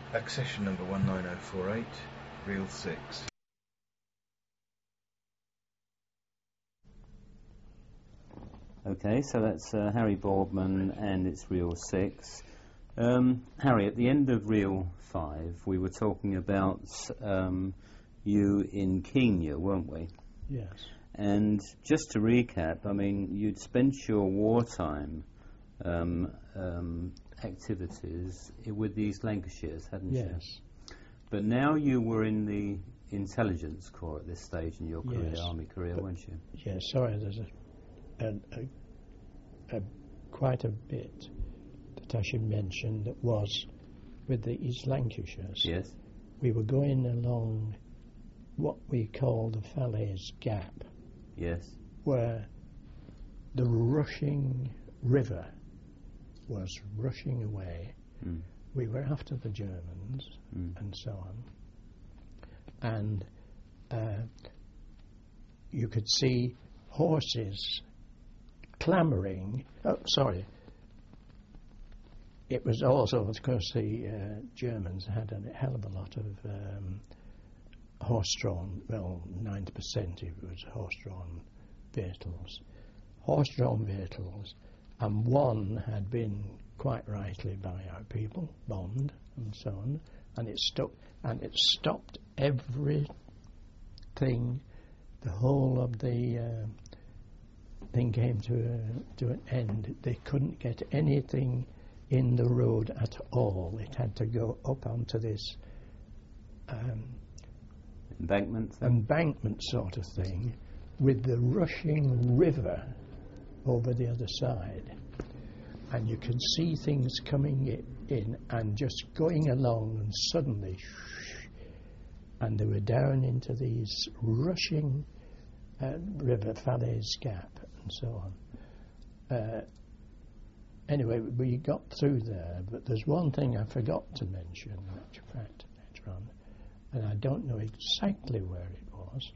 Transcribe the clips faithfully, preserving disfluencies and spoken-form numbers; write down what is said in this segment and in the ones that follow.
Accession number one nine zero four eight, reel six. Okay, so that's uh, Harry Boardman and it's reel six. Um, Harry, at the end of reel five, we were talking about um, you in Kenya, weren't we? Yes. And just to recap, I mean, you'd spent your wartime um, um, activities with the East Lancashires, hadn't you? Yes. But now you were in the intelligence corps at this stage in your career, Yes. army career, But weren't you? Yes, sorry, there's a, a, a, a quite a bit that I should mention that was with the East Lancashires. Yes. We were going along what we call the Falaise Gap, Yes. where the rushing river was rushing away. Mm. We were after the Germans Mm. and so on. And uh, you could see horses clamouring. Oh, sorry. It was also, of course, the uh, Germans had a hell of a lot of um, horse-drawn, well, ninety percent it was horse-drawn vehicles. Horse-drawn vehicles, and one had been, quite rightly by our people, bombed and so on, and it stopped, and it stopped everything, the whole of the uh, thing came to, a, to an end. They couldn't get anything in the road at all. It had to go up onto this um, Embankment? embankment sort of thing with the rushing river over the other side. And you could see things coming i- in and just going along, and suddenly, and they were down into these rushing uh, river, Falaise Gap, and so on. Uh, anyway, we got through there, but there's one thing I forgot to mention, in actual fact, later on, and I don't know exactly where it was.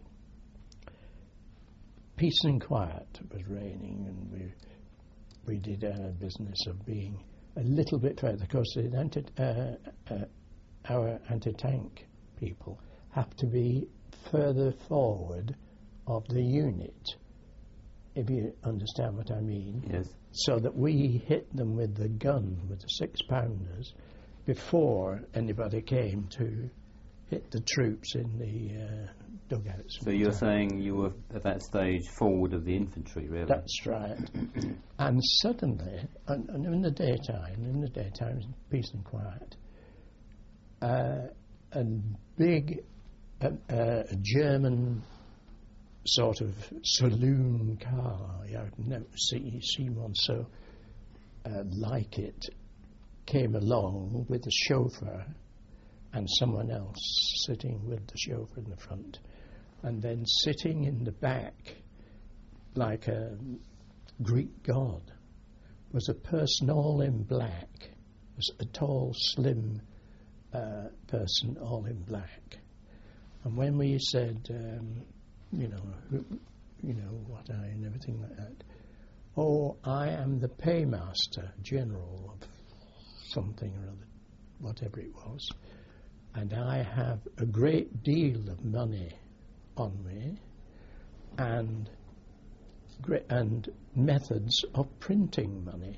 Peace and quiet was reigning, and we we did our business of being a little bit further, because the anti, uh, uh, our anti-tank people have to be further forward of the unit, if you understand what I mean. Yes. So that we hit them with the gun, with the six-pounders, before anybody came to hit the troops in the uh, dugouts. So you're saying you were at that stage forward of the infantry, really? That's right. And suddenly, and, and in the daytime, in the daytime, peace and quiet, uh, a big uh, uh, German sort of saloon car, I've never seen, seen one so uh, like it, came along with the chauffeur and someone else sitting with the chauffeur in the front, and then sitting in the back like a Greek god was a person all in black, was a tall, slim uh, person all in black. And when we said, um, you know, who, you know, what I and everything like that, oh, I am the paymaster general of something or other, whatever it was, and I have a great deal of money on me and great and methods of printing money.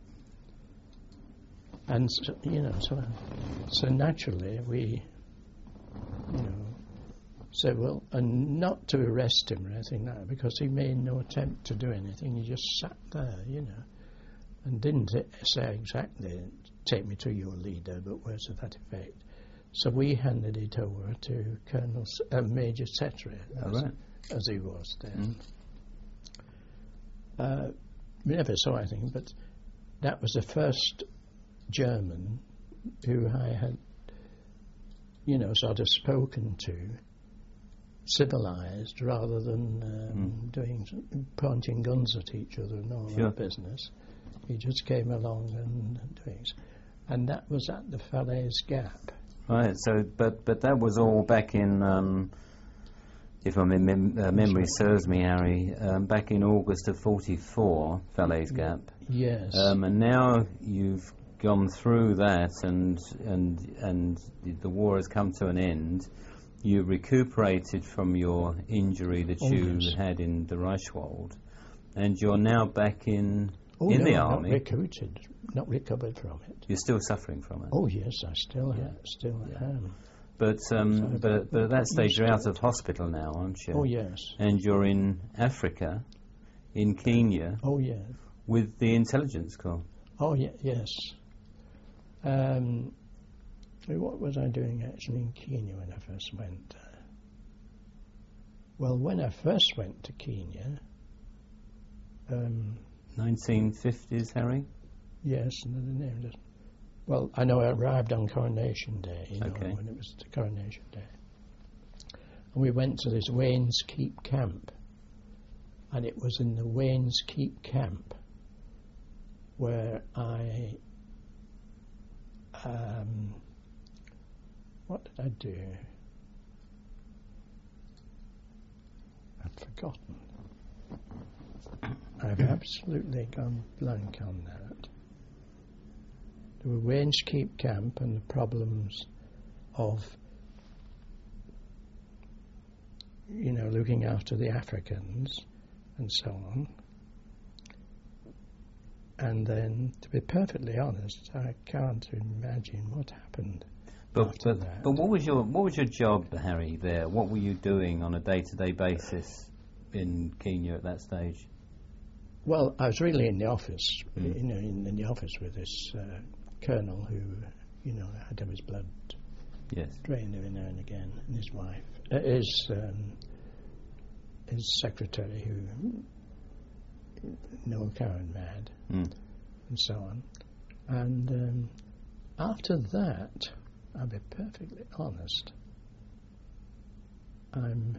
And so, you know, so so naturally we, you know, said, well, and not to arrest him or anything like that, because he made no attempt to do anything. He just sat there, you know, and didn't say exactly, take me to your leader, but words to that effect. So we handed it over to Colonel S- uh, Major Setri, as, right. as he was then. Mm. Uh, we never saw anything, but that was the first German who I had, you know, sort of spoken to, civilized, rather than um, Mm. doing pointing guns at each other and all Sure. that business. He just came along and, and doing so. And that was at the Falaise Gap. Right, so, but but that was all back in, um, if my mem- mem- uh, memory serves me, Harry, um, back in August of forty-four, Falaise Gap. Yes. Um, and now you've gone through that and and and the war has come to an end, you recuperated from your injury that oh, you yes. had in the Reichswald, and you're now back in oh, in no, the not army. recruited, not recovered from it. You're still suffering from it. Oh yes, I still Yeah. ha- still Yeah. am. But um, So but but at that got stage used you're to out it. of hospital now, aren't you? Oh yes, And you're in Africa, in Kenya, oh yeah, with the intelligence corps. oh yeah, yes. Um, what was I doing actually in Kenya when I first went? Uh, well, when I first went to Kenya, um, nineteen fifties, Harry? yes, and the name doesn't. Well, I know I arrived on Coronation Day, you know, Okay. when it was the Coronation Day. And we went to this Wayne's Keep camp. And it was in the Wayne's Keep camp where I, um, what did I do? I've forgotten. I've absolutely gone blank on that. There were Wayne's Keep camp and the problems of, you know, looking after the Africans and so on. And then, to be perfectly honest, I can't imagine what happened But after but, that. but what was your what was your job, Harry? There, what were you doing on a day-to-day basis in Kenya at that stage? Well, I was really in the office, Mm. you know, in, in the office with this uh, colonel who, you know, had to have his blood Yes. drained every now and again, and his wife, uh, his um, his secretary who, Noel Cowan mad, Mm. and so on. And um, after that, I'll be perfectly honest, I'm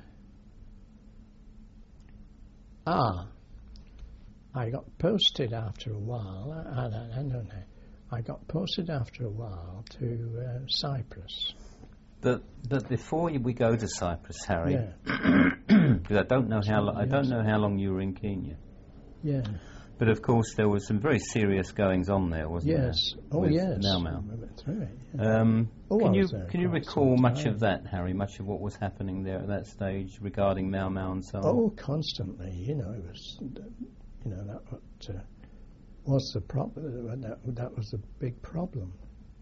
ah. I got posted after a while. I, I, I don't know. I got posted after a while to uh, Cyprus. But but before you- we go to Cyprus, Harry, Yeah, because I don't know how lo- I don't Yes. know how long you were in Kenya. yeah, But of course, there was some very serious goings on there, wasn't yes. there? Oh, with yes. Mau Mau. I went through it. Yeah. Um, Oh, can I you was there can you quite recall some much time. of that, Harry? Much of what was happening there at that stage regarding Mau Mau and so on? Oh, constantly. You know, it was. You know that what, uh, was the problem. That, that was the big problem.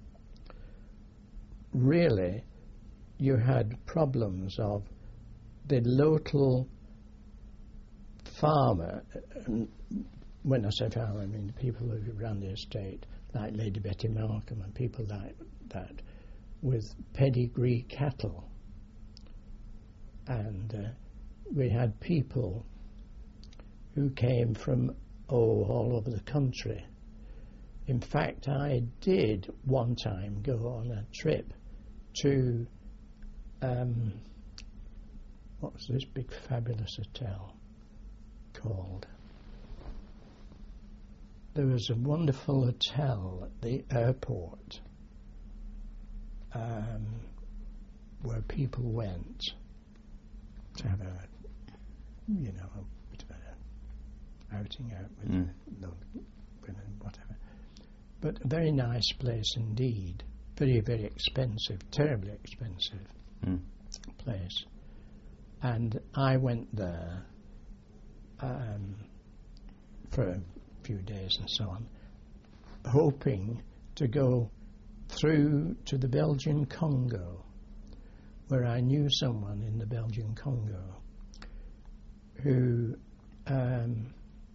Really, you had problems of the local farmer. And when I say farmer, I mean the people who ran the estate, like Lady Betty Markham and people like that, with pedigree cattle. And uh, we had people who came from, oh, all over the country. In fact, I did one time go on a trip to, um, what was this big fabulous hotel called? There was a wonderful hotel at the airport um, where people went to have a, you know, a bit of an outing out with Mm. the women, whatever. But a very nice place indeed. Very, very expensive, terribly expensive Mm. place. And I went there um, for a few days and so on, hoping to go through to the Belgian Congo, where I knew someone in the Belgian Congo who um,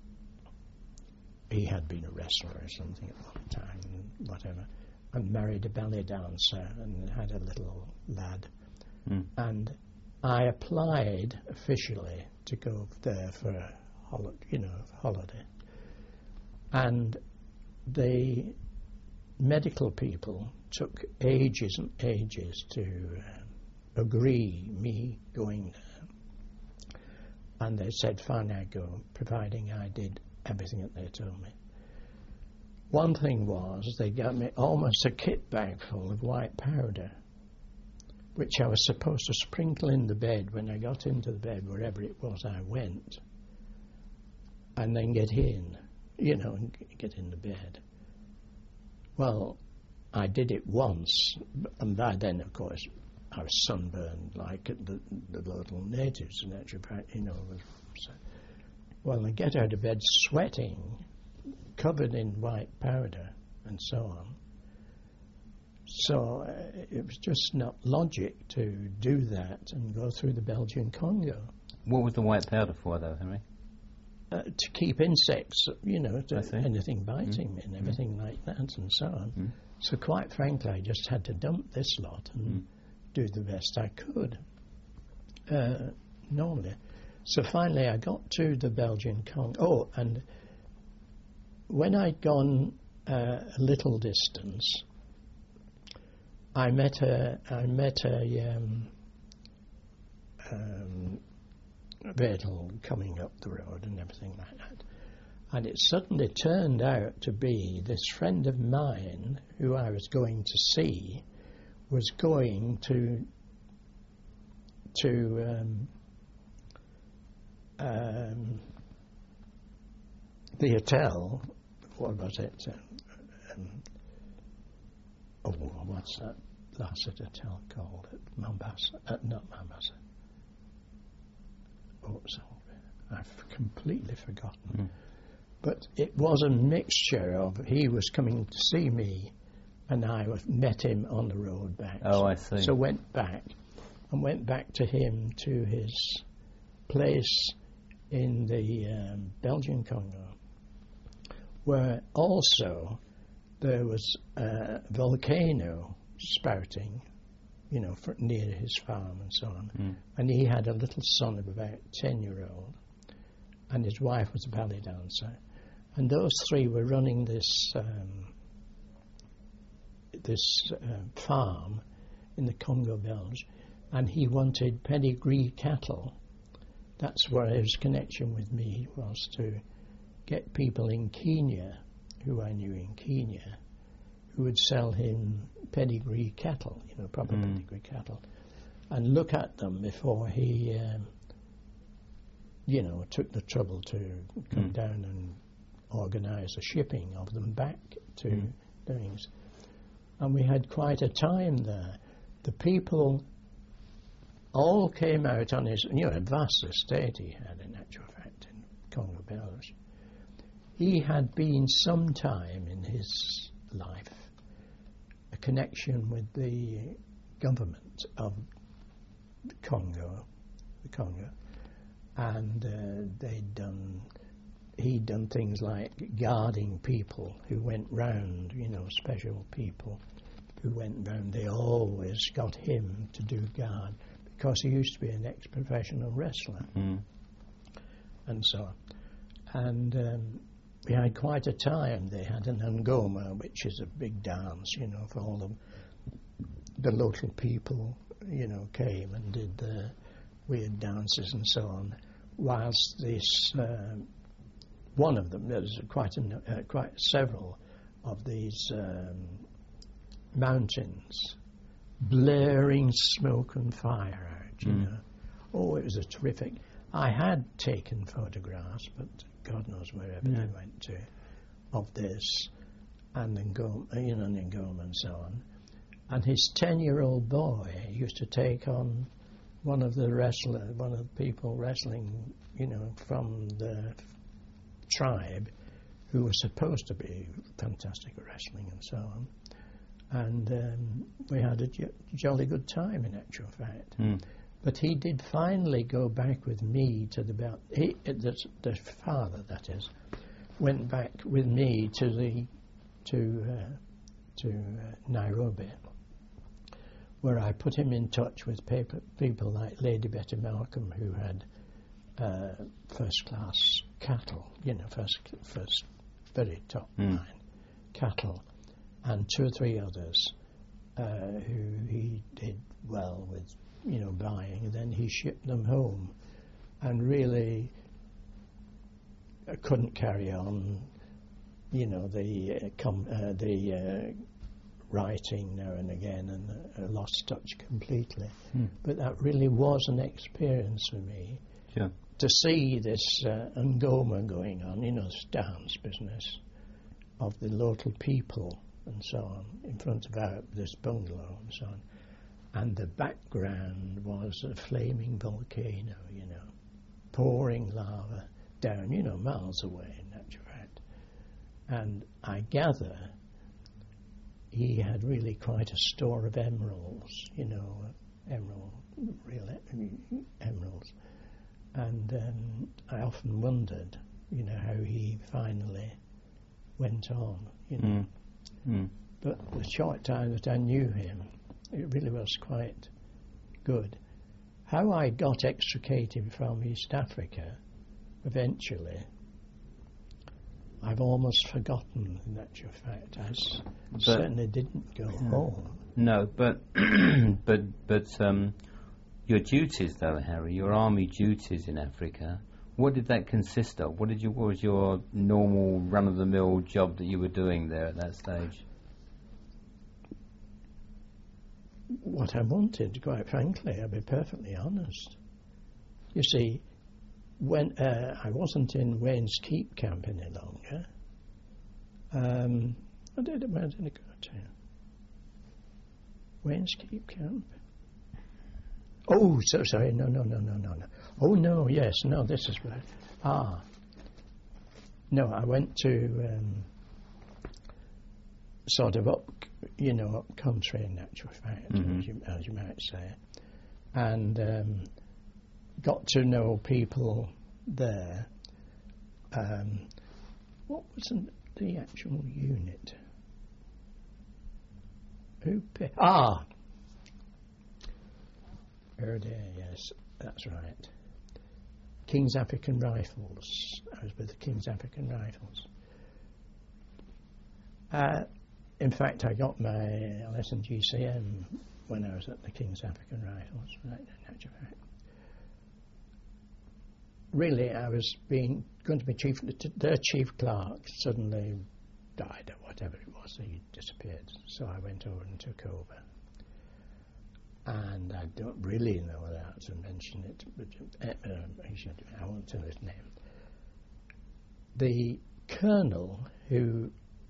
he had been a wrestler or something at one time, and whatever, and married a ballet dancer and had a little lad. Mm. And I applied officially to go there for a holiday, you know, holiday. And the medical people took ages and ages to uh, agree me going there. And they said, fine, I go, providing I did everything that they told me. One thing was, they got me almost a kit bag full of white powder, which I was supposed to sprinkle in the bed when I got into the bed, wherever it was I went, and then get in, you know, and g- get in the bed. Well, I did it once, and by then, of course, I was sunburned like the, the local natives, in actual fact, you know. So, well, I get out of bed sweating, covered in white powder, and so on. So uh, it was just not logic to do that and go through the Belgian Congo. What was the white powder for, though, Henry? Uh, to keep insects, you know, to anything biting mm. me and everything mm. like that and so on. Mm. So quite frankly, I just had to dump this lot and mm. do the best I could, uh, normally. So finally I got to the Belgian Congo. Oh, and when I'd gone uh, a little distance, I met a, I met a um, um, vehicle coming up the road and everything like that. And it suddenly turned out to be this friend of mine who I was going to see was going to to um, um, the hotel. What was it? Um, oh, what's that last hotel called? At Mombasa? Uh, not Mombasa. Oh, so I've completely forgotten. Mm. But it was a mixture of he was coming to see me, and I was, met him on the road back. Oh, so, I see. So went back, and went back to him to his place in the um, Belgian Congo, where also there was a volcano spouting, you know, for, near his farm and so on. Mm. And he had a little son of about ten year old, and his wife was a ballet dancer. And those three were running this um, this uh, farm in the Congo Belge, and he wanted pedigree cattle. That's where his connection with me was, to get people in Kenya, who I knew in Kenya, who would sell him pedigree cattle, you know, proper mm. pedigree cattle, and look at them before he, um, you know, took the trouble to come mm. down and organise a shipping of them back to mm. doings. And we had quite a time there. The people all came out on his, you know, a vast estate he had, in actual fact, in Congo Belge. He had been some time in his life a connection with the government of the Congo, the Congo, and uh, they'd done, he'd done things like guarding people who went round, you know, special people who went round. They always got him to do guard because he used to be an ex-professional wrestler, mm. and so on. And um, we had quite a time. They had an Ngoma, which is a big dance, you know, for all the the local people, you know, came and did the weird dances and so on. Whilst this, uh, one of them, there's quite a, uh, quite several of these um, mountains, blaring smoke and fire out, you mm. know. Oh, it was a terrific. I had taken photographs, but God knows wherever yeah. they went to, of this, and Ngoma, you know, Ngoma and so on. And his ten-year-old boy used to take on one of the wrestlers, one of the people wrestling, you know, from the tribe, who was supposed to be fantastic at wrestling and so on. And um, we had a j- jolly good time, in actual fact. Mm. But he did finally go back with me to the Bel- he, the, the father, that is, went back with me to the to uh, to uh, Nairobi, where I put him in touch with paper, people like Lady Betty Malcolm, who had uh, first class cattle, you know, first first very top mm. line cattle, and two or three others uh, who he did well with, you know, buying, and then he shipped them home, and really uh, couldn't carry on, you know, the uh, com- uh, the uh, writing now and again, and uh, lost touch completely. Hmm. But that really was an experience for me, yeah. to see this uh, Ngoma going on, you know, this dance business of the local people and so on, in front of our, this bungalow and so on. And the background was a flaming volcano, you know, pouring lava down, you know, miles away in actual fact. And I gather he had really quite a store of emeralds, you know, emerald, real e- emeralds. And um, I often wondered, you know, how he finally went on, you know. Mm. Mm. But the short time that I knew him, it really was quite good. How I got extricated from East Africa eventually, I've almost forgotten, in actual fact. I s- certainly didn't go yeah. home. No, but but but um, your duties, though, Harry, your army duties in Africa, what did that consist of? What did you? What was your normal run-of-the-mill job that you were doing there at that stage? What I wanted, quite frankly, I'll be perfectly honest. You see, when uh, I wasn't in Wayne's Keep camp any longer, um, I did, where did I go to? Wayne's Keep camp? Oh, so sorry, no, no, no, no, no, no. Oh, no, yes, no, this is where, ah. No, I went to um, sort of up, you know, up country in actual fact, Mm-hmm. as, you, as you might say, and um, got to know people there. Um, what was the, the actual unit? Who pa- ah, oh dear, yes, that's right. King's African Rifles. I was with the King's African Rifles. Uh, in fact, I got my L S and G C M when I was at the King's African Rifles. Right, in actual fact. Really, I was being going to be chief. Their chief clerk suddenly died or whatever it was. He disappeared. So I went over and took over. And I don't really know whether I have to mention it, but uh, I, should, I won't tell his name. The colonel who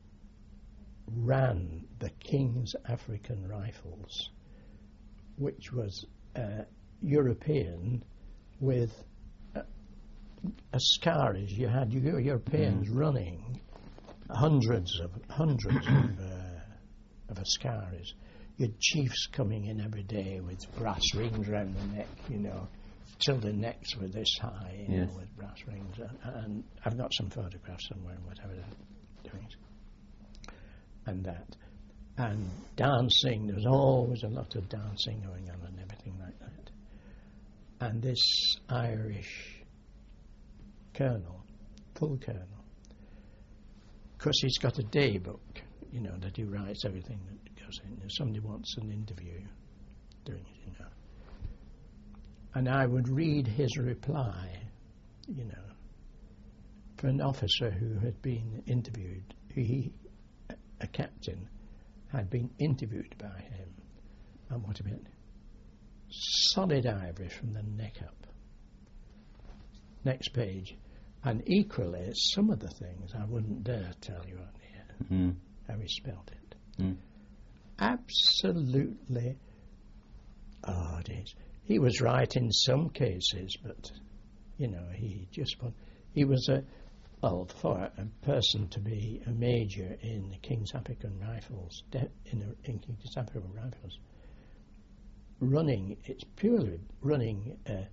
ran the King's African Rifles, which was uh, European with uh, Askaris. You had Europeans mm. running hundreds of hundreds of, uh, of Askaris. You had chiefs coming in every day with brass rings around the neck, you know, till the necks were this high, you yes. know, with brass rings. And, and I've got some photographs somewhere, whatever they're doing. And that. And dancing, there was always a lot of dancing going on and everything like that. And this Irish colonel, full colonel, of course he's got a day book, you know, that he writes everything that goes in. If somebody wants an interview, doing it, you know. And I would read his reply, you know, for an officer who had been interviewed. He, a captain, had been interviewed by him. And what a bit. Solid ivory from the neck up. Next page. And equally, some of the things I wouldn't dare tell you on here, mm. how he spelled it. Mm. Absolutely, oh, it is. He was right in some cases, but, you know, he just, he was a, well, for a person to be a major in the King's African Rifles, de- in, a, in King's African Rifles, running, it's purely running a,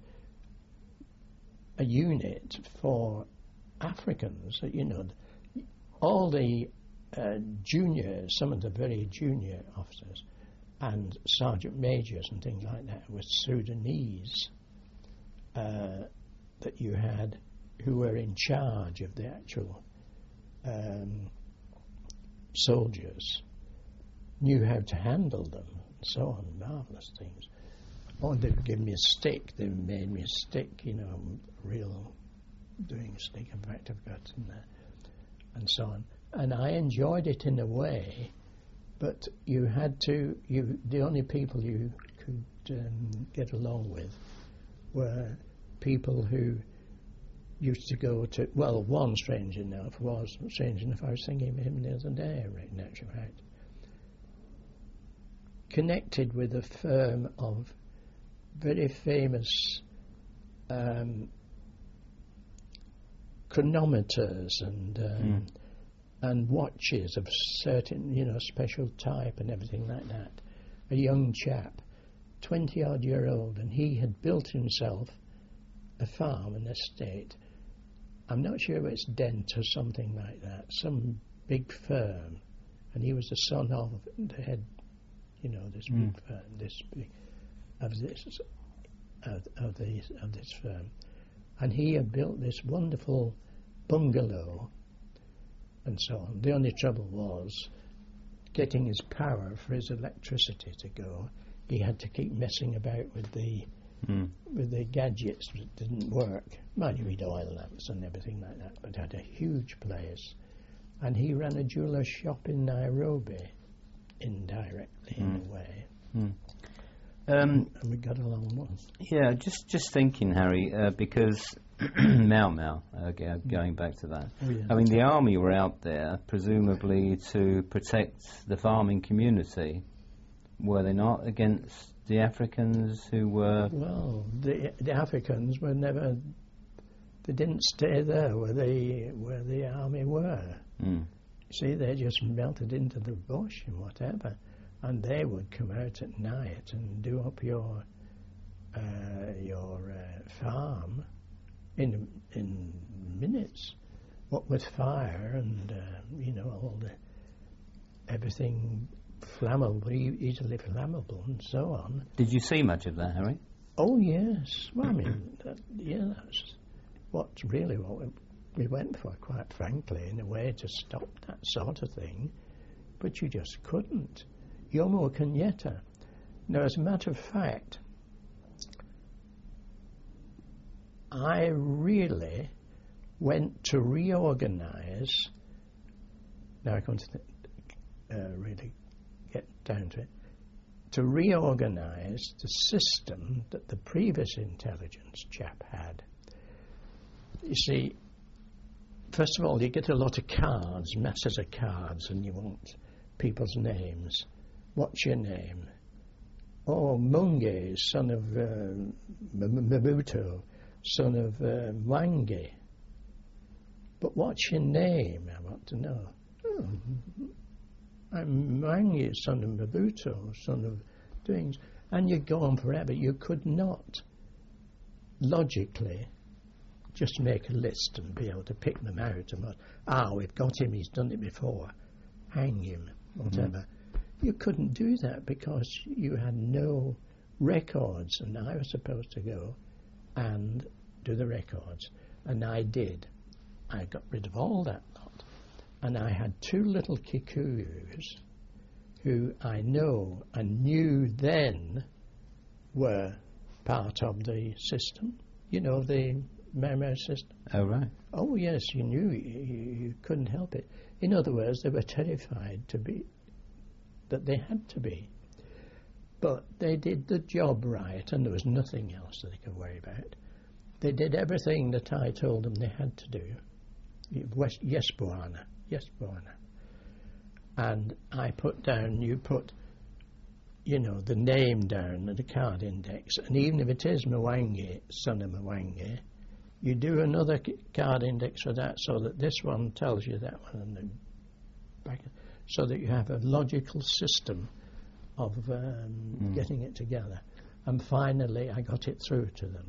a unit for Africans, you know, all the uh, junior, some of the very junior officers and sergeant majors and things like that were Sudanese uh, that you had who were in charge of the actual um, soldiers, knew how to handle them and so on, marvellous things. Oh, they would give me a stick, they made me a stick, you know, real doing a stick, in fact I've got in there, and so on. And I enjoyed it in a way, but you had to, you the only people you could um, get along with were people who used to go to, well, one strange enough was, strange enough, I was thinking of him the other day, right, in actual fact. connected with a firm of very famous um, chronometers and um, Mm. and watches of certain, you know, special type and everything like that. A young chap, twenty odd year old, and he had built himself a farm, an estate. I'm not sure if it's Dent or something like that, some big firm, and he was the son of the head, you know, this Mm. big firm, this big of this of, of this of this firm, and he had built this wonderful bungalow and so on. The only trouble was getting his power for his electricity to go. He had to keep messing about with the Mm. with the gadgets that didn't work. Mind you, he'd oil lamps and everything like that, but had a huge place. And he ran a jeweler's shop in Nairobi, indirectly in Mm. a way. Mm. Um, And we got along well. yeah, just just thinking, Harry, uh, because Mau Mau, uh, go- going back to that. Oh, yeah. I mean, the army were out there presumably to protect the farming community, were they not, against the Africans who were? Well, the the Africans were never. They didn't stay there where the where the army were. Mm. See, they just melted into the bush and whatever, and they would come out at night and do up your uh, your uh, farm in in minutes. What with fire and uh, you know all the everything flammable, e- easily flammable, and so on. Did you see much of that, Harry? Oh yes, well I mean, that, yeah, that's what's really what we, we went for, quite frankly, in a way to stop that sort of thing. But you just couldn't. Jomo Kenyatta. Now, as a matter of fact, I really went to reorganise. Now I'm going to th- uh, really get down to it. To reorganise the system that the previous intelligence chap had. You see, first of all, you get a lot of cards, masses of cards, and you want people's names. What's your name? Oh, Munge, son of uh, M- Mobutu, son of uh, Mwangi. But what's your name? I want to know. Oh, I'm Mwangi, son of Mobutu, son of doings. And you go on forever. You could not logically just make a list and be able to pick them out. And, ah, we've got him, he's done it before. Hang him, whatever. Mm. You couldn't do that because you had no records, and I was supposed to go and do the records. And I did. I got rid of all that lot. And I had two little Kikuyus who I know and knew then were part of the system. You know, the Mau Mau system. Oh, right. Oh, yes, you knew. You, you couldn't help it. In other words, they were terrified to be, that they had to be. But they did the job right, and there was nothing else that they could worry about. They did everything that I told them they had to do. West, yes, Bwana. Yes, Bwana. And I put down, you put, you know, the name down and the card index. And even if it is Mwangi, son of Mwangi, you do another card index for that so that this one tells you that one and then back, so that you have a logical system of um, mm. getting it together. And finally, I got it through to them.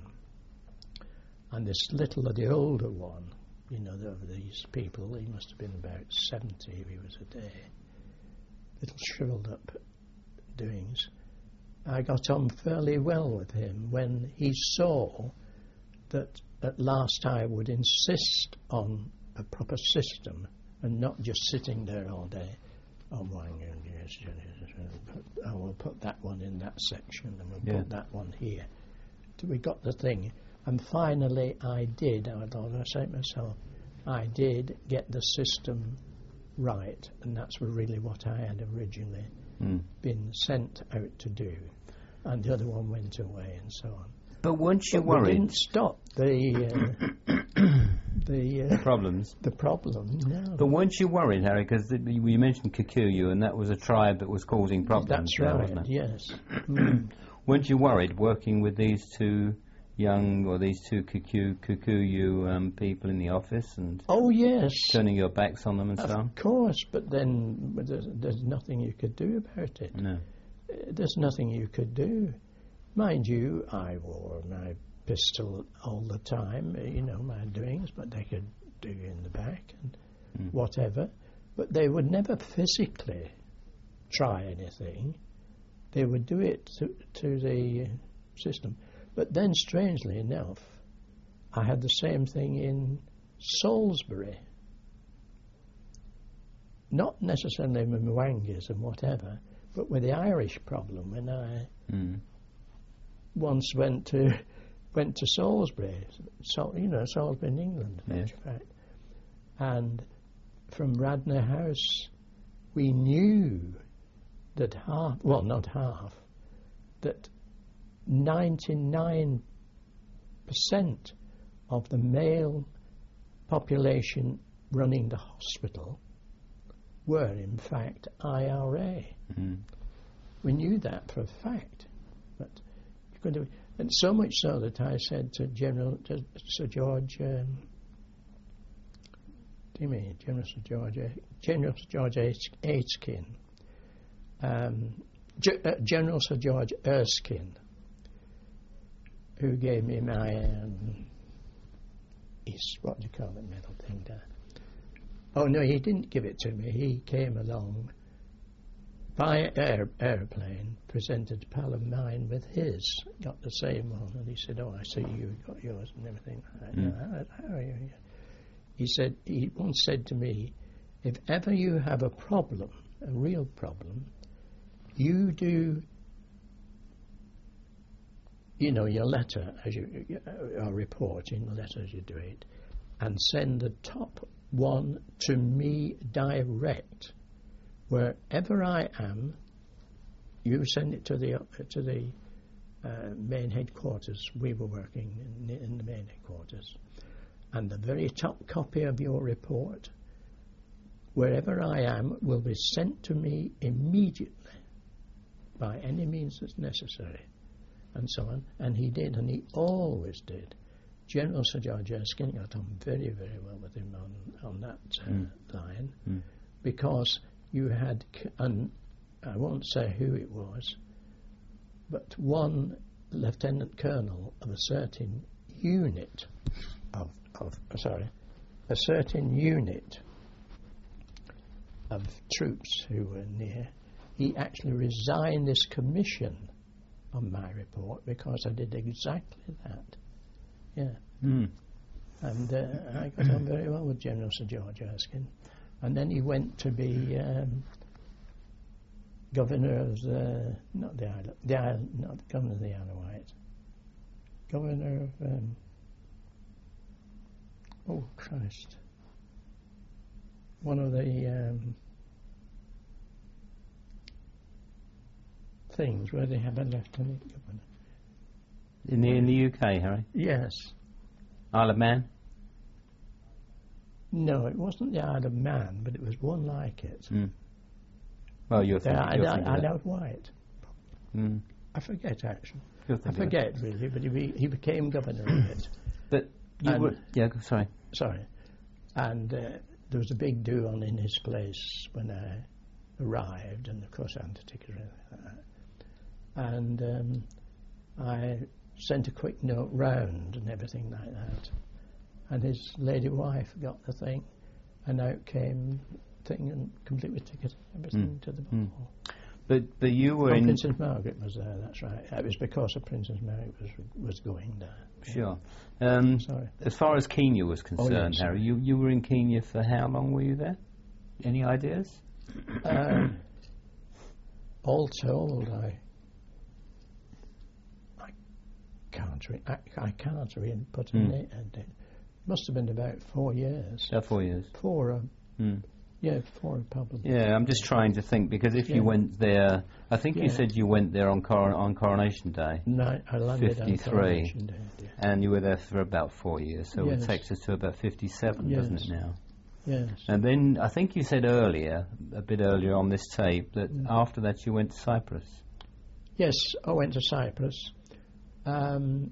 And this little, the older one, you know, of these people, he must have been about seventy if he was a day, little shriveled up doings. I got on fairly well with him when he saw that at last I would insist on a proper system and not just sitting there all day. Oh, my goodness, I will put that one in that section and we'll yeah. put that one here. So we got the thing. And finally I did, I thought, I say to myself, I did get the system right, and that's really what I had originally mm. been sent out to do. And the other one went away and so on. But weren't you but worried? We didn't stop the uh, the uh, Problems. the problem. No. But weren't you worried, Harry? Because you mentioned Kikuyu, and that was a tribe that was causing problems. That's there, right. wasn't it? Yes. Mm. Weren't you worried working with these two young or these two Kikuyu, Kikuyu um, people in the office and Oh yes. turning your backs on them and so on? Of course, but then there's, there's nothing you could do about it. No. Uh, There's nothing you could do. Mind you, I wore my pistol all the time, uh, you know, my doings, but they could do in the back and Mm. whatever. But they would never physically try anything. They would do it to, to the uh, system. But then, strangely enough, I had the same thing in Salisbury. Not necessarily with Mwangis and whatever, but with the Irish problem when I Mm. once went to went to Salisbury, so, you know, Salisbury in England, in Yes. fact. And from Radnor House, we knew that half, well, not half, that ninety-nine percent of the male population running the hospital were, in fact, I R A. Mm. We knew that for a fact, but you couldn't. And so much so that I said to General to Sir George, um, do you mean General Sir George, General Sir George Aitken, um, G- uh, General Sir George Erskine, who gave me my um, his, what do you call it, medal thing there. Oh no, he didn't give it to me. He came along by air, airplane, presented a pal of mine with his, got the same one, and he said, "Oh, I see you got yours and everything." I, Mm. no, how, how are you? He said, he once said to me, "If ever you have a problem, a real problem, you do, you know, your letter as you, or report in the letter as you do it, and send the top one to me direct. Wherever I am, you send it to the uh, to the uh, main headquarters. We were working in, in the main headquarters, and the very top copy of your report, wherever I am, will be sent to me immediately by any means that's necessary," and so on. And he did, and he always did. General Sir George Erskine got on very, very well with him on on that uh, Mm. line, Mm. because you had, c- and I won't say who it was, but one lieutenant colonel of a certain unit of, of sorry, a certain unit of troops who were near, he actually resigned his commission on my report because I did exactly that. Yeah. Mm. And uh, I got on very well with General Sir George Erskine. And then he went to be um, governor of the, not the Isle, the Isle, not governor of the Isle of Wight, governor of, um, oh Christ, one of the um, things where they have a lieutenant governor. In the in the U K, Harry? Yes. Isle of Man? No, it wasn't the Isle of Man, but it was one like it. Mm. Well, you're The thinking, Isle, you're thinking of Isle that. of Wight. Mm. I forget actually. You're I thinking of forget really, but he, be, he became governor of it. But you And- were, yeah, go- sorry. Sorry. And uh, there was a big do on in his place when I arrived, and of course I hadn't a ticket or anything like that. And um, I sent a quick note round and everything like that. And his lady wife got the thing, and out came thing and complete with ticket, everything Mm. to the Mm. ball. But but you were Oh, in. Princess Margaret was there, that's right. It was because of Princess Margaret was was going there. Sure. Um, Sorry. as far as Kenya was concerned, yes. Harry, you you were in Kenya for how long were you there? Any ideas? Um, all told, I I can't re- I, I can't really put a Mm. date. a date. Must have been about four years. About four years. Four, um, Mm. Yeah, Four Republic. Yeah, I'm just trying to think, because if Yeah. you went there, I think you Yeah. said you went there on, cor- on Coronation Day, No, I landed on fifty-three. Coronation Day, yeah. and you were there for about four years, so it Yes. takes us to about fifty-seven, doesn't Yes. it now? Yes. And then I think you said earlier, a bit earlier on this tape, that Mm. after that you went to Cyprus. Yes, I went to Cyprus. Um,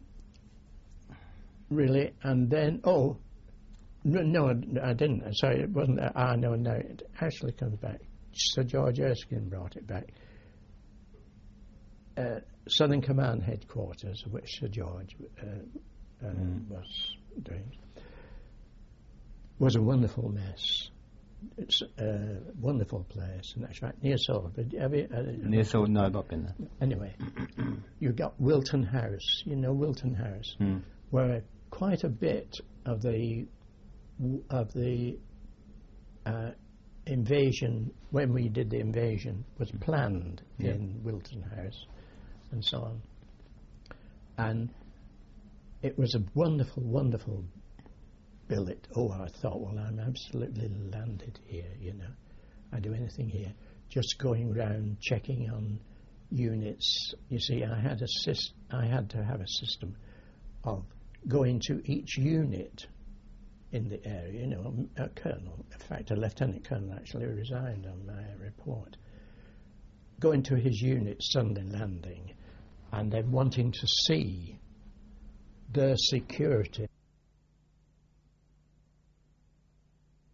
really, and then, oh, no, no, I didn't. Sorry, it wasn't. Ah, no, no, it actually comes back. Sir George Erskine brought it back. Uh, Southern Command headquarters, which Sir George uh, uh, Mm. was doing, was a wonderful mess. It's a wonderful place, and that's right near Salford. Have you, uh, Near so no, I've not been there. Anyway, you got Wilton House. You know Wilton House, Hmm. where quite a bit of the of the uh, invasion, when we did the invasion, was planned Yeah. in Wilton House, and so on. And it was a wonderful, wonderful billet. Oh, I thought, well, I'm absolutely landed here. You know, I do anything here. Just going round checking on units. You see, I had a syst- I had to have a system of going to each unit in the area. You know, a, a colonel, in fact, a lieutenant colonel actually resigned on my report. Going to his unit Sunday landing, and then wanting to see their security